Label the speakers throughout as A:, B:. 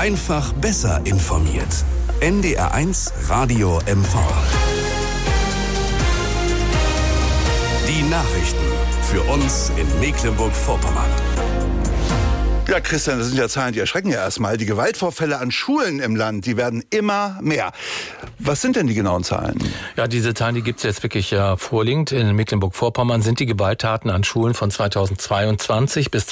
A: Einfach besser informiert. NDR1 Radio MV. Die Nachrichten für uns in Mecklenburg-Vorpommern.
B: Ja, Christian, das sind ja Zahlen, die erschrecken ja erstmal. Die Gewaltvorfälle an Schulen im Land, die werden immer mehr. Was sind denn die genauen Zahlen?
C: Ja, diese Zahlen, die gibt's jetzt wirklich vorliegend. In Mecklenburg-Vorpommern sind die Gewalttaten an Schulen von 2022 bis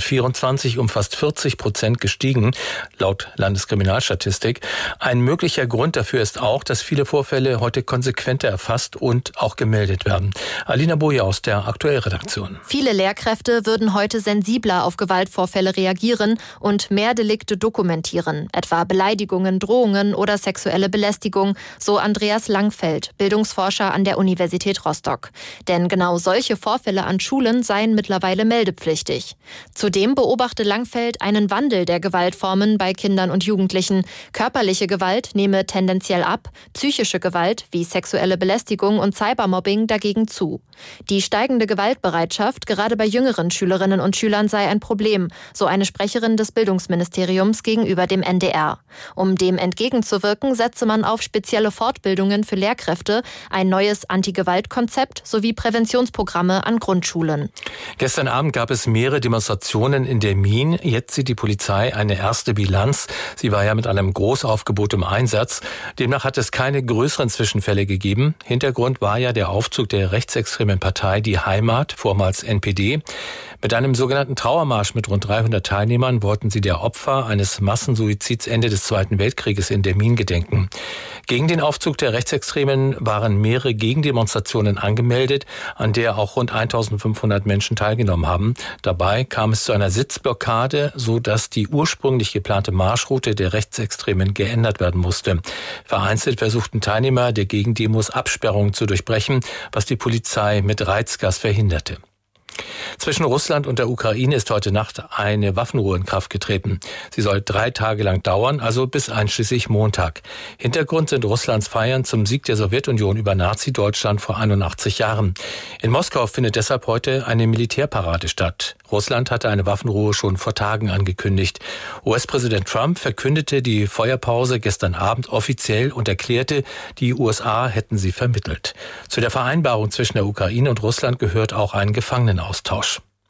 C: 2024 um fast 40% gestiegen, laut Landeskriminalstatistik. Ein möglicher Grund dafür ist auch, dass viele Vorfälle heute konsequenter erfasst und auch gemeldet werden. Alina Boje aus der Aktuellredaktion.
D: Viele Lehrkräfte würden heute sensibler auf Gewaltvorfälle reagieren und mehr Delikte dokumentieren, etwa Beleidigungen, Drohungen oder sexuelle Belästigung, so Andreas Langfeld, Bildungsforscher an der Universität Rostock. Denn genau solche Vorfälle an Schulen seien mittlerweile meldepflichtig. Zudem beobachte Langfeld einen Wandel der Gewaltformen bei Kindern und Jugendlichen. Körperliche Gewalt nehme tendenziell ab, psychische Gewalt wie sexuelle Belästigung und Cybermobbing dagegen zu. Die steigende Gewaltbereitschaft gerade bei jüngeren Schülerinnen und Schülern sei ein Problem, so eine Sprecherin des Bildungsministeriums gegenüber dem NDR. Um dem entgegenzuwirken, setze man auf spezielle Fortbildungen für Lehrkräfte, ein neues Anti-Gewalt-Konzept sowie Präventionsprogramme an Grundschulen.
C: Gestern Abend gab es mehrere Demonstrationen in der Mien. Jetzt zieht die Polizei eine erste Bilanz. Sie war ja mit einem Großaufgebot im Einsatz. Demnach hat es keine größeren Zwischenfälle gegeben. Hintergrund war ja der Aufzug der rechtsextremen Partei Die Heimat, vormals NPD. Mit einem sogenannten Trauermarsch mit rund 300 Teilnehmern wollten sie der Opfer eines Massensuizids Ende des Zweiten Weltkrieges in der Mien gedenken. Gegen den Aufzug der Rechtsextremen waren mehrere Gegendemonstrationen angemeldet, an der auch rund 1500 Menschen teilgenommen haben. Dabei kam es zu einer Sitzblockade, so dass die ursprünglich geplante Marschroute der Rechtsextremen geändert werden musste. Vereinzelt versuchten Teilnehmer der Gegendemos Absperrungen zu durchbrechen, was die Polizei mit Reizgas verhinderte. Zwischen Russland und der Ukraine ist heute Nacht eine Waffenruhe in Kraft getreten. Sie soll 3 Tage lang dauern, also bis einschließlich Montag. Hintergrund sind Russlands Feiern zum Sieg der Sowjetunion über Nazi-Deutschland vor 81 Jahren. In Moskau findet deshalb heute eine Militärparade statt. Russland hatte eine Waffenruhe schon vor Tagen angekündigt. US-Präsident Trump verkündete die Feuerpause gestern Abend offiziell und erklärte, die USA hätten sie vermittelt. Zu der Vereinbarung zwischen der Ukraine und Russland gehört auch ein Gefangenenaustausch.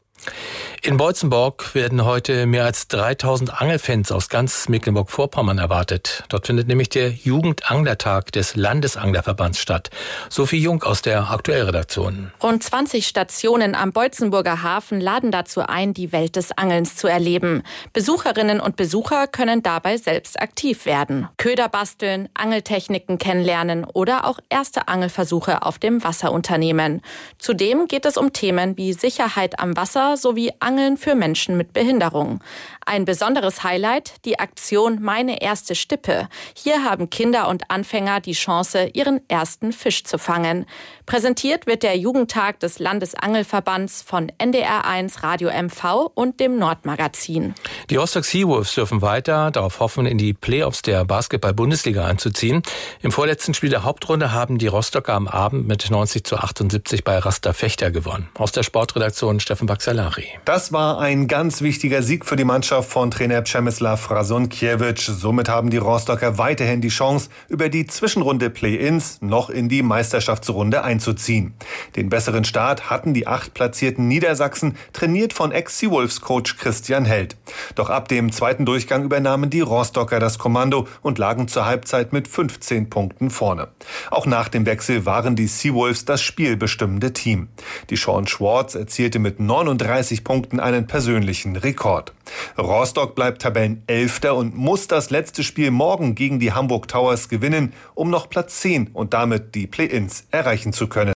C: In Boitzenborg werden heute mehr als 3000 Angelfans aus ganz Mecklenburg-Vorpommern erwartet. Dort findet nämlich der Jugendanglertag des Landesanglerverbands statt. Sophie Jung aus der Aktuellredaktion.
E: Rund 20 Stationen am Boitzenburger Hafen laden dazu ein, die Welt des Angelns zu erleben. Besucherinnen und Besucher können dabei selbst aktiv werden. Köder basteln, Angeltechniken kennenlernen oder auch erste Angelversuche auf dem Wasser unternehmen. Zudem geht es um Themen wie Sicherheit am Wasser sowie Angeln für Menschen mit Behinderung. Ein besonderes Highlight, die Aktion Meine erste Stippe. Hier haben Kinder und Anfänger die Chance, ihren ersten Fisch zu fangen. Präsentiert wird der Jugendtag des Landesangelverbands von NDR1 Radio MV und dem Nordmagazin.
C: Die Rostock Seawolves dürfen weiter darauf hoffen, in die Playoffs der Basketball-Bundesliga einzuziehen. Im vorletzten Spiel der Hauptrunde haben die Rostocker am Abend mit 90-78 bei Raster Fechter gewonnen. Aus der Sportredaktion Steffen Baxalari.
F: Das war ein ganz wichtiger Sieg für die Mannschaft von Trainer Przemysław Razonkiewicz. Somit haben die Rostocker weiterhin die Chance, über die Zwischenrunde Play-ins noch in die Meisterschaftsrunde einzuziehen. Den besseren Start hatten die 8 platzierten Niedersachsen, trainiert von Ex-Seawolves-Coach Christian Held. Doch ab dem zweiten Durchgang übernahmen die Rostocker das Kommando und lagen zur Halbzeit mit 15 Punkten vorne. Auch nach dem Wechsel waren die Seawolves das spielbestimmende Team. Die Sean Schwartz erzielte mit 39 Punkten einen persönlichen Rekord. Rostock bleibt Tabellenelfter und muss das letzte Spiel morgen gegen die Hamburg Towers gewinnen, um noch Platz 10 und damit die Play-ins erreichen zu können.